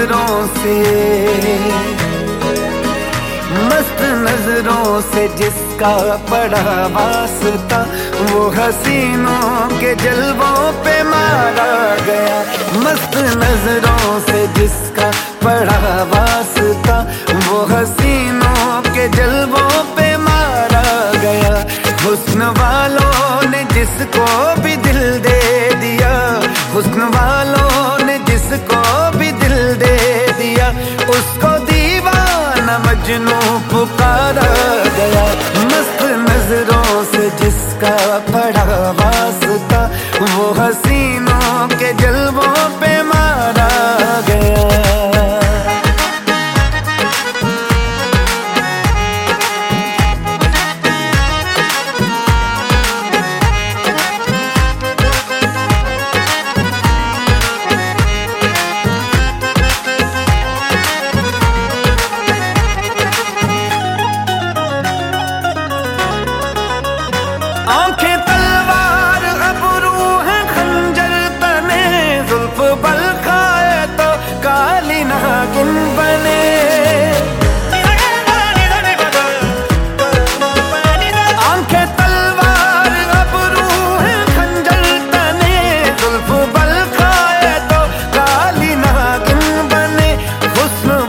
नजरों से, मस्त नजरों से जिसका पड़ा वास्ता, वो हसीनों के जलवों पे मारा गया। मस्त नजरों से जिसका पड़ा वास्ता, वो हसीनों के जलवों पे मारा गया। हुस्न वालों ने जिसको भी दिल दे दिया, हुस्न वालों ने जिसको भी दिल दे दिया, उसको दीवाना मजनू पुकारा गया। मस्त नजरों से जिसका पड़ा वास्ता, वो हसीनों के जलवों पे मारा गया। आंखें तलवार अबरू है खंजर तने, जुल्फ बल खाए तो काली नागिन बने। आंखें तलवार अबरू है खंजर तने, जुल्फ बल खाए तो काली नागिन बने। हुस्न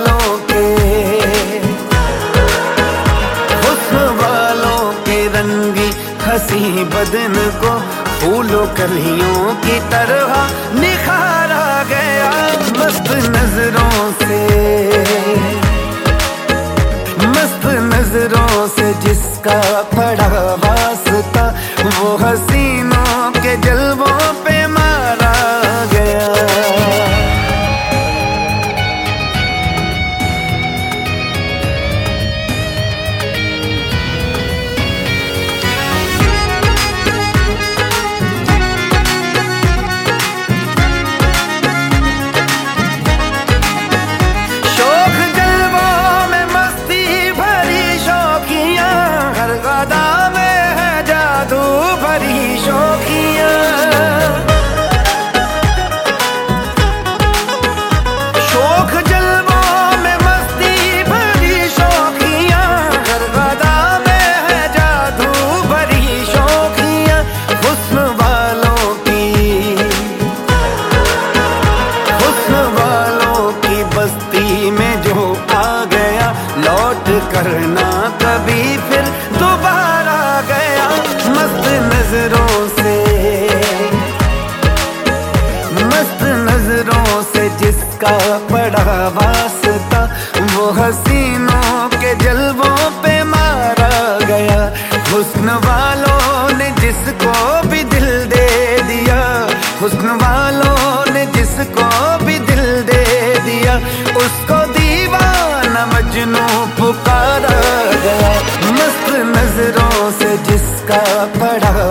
वालों के रंगी हसी बदन को फूलों कलियों की तरह निखारा गया। मस्त नजरों से, मस्त नजरों से जिसका पड़ा वास्ता, वो हसीनों के जलवों पे मारा गया। करना कभी फिर दोबारा गया। मस्त नजरों से, मस्त नजरों से जिसका पड़ा वास्ता, वो हसीनों के जलवों पे मारा गया। हुस्न वालों ने जिसको भी दिल दे दिया, हुस्न वालों ने जिसको भी दिल दे दिया, उसको दीवाना मजनू पुकारा गया। मस्त नजरों से जिसका पड़ा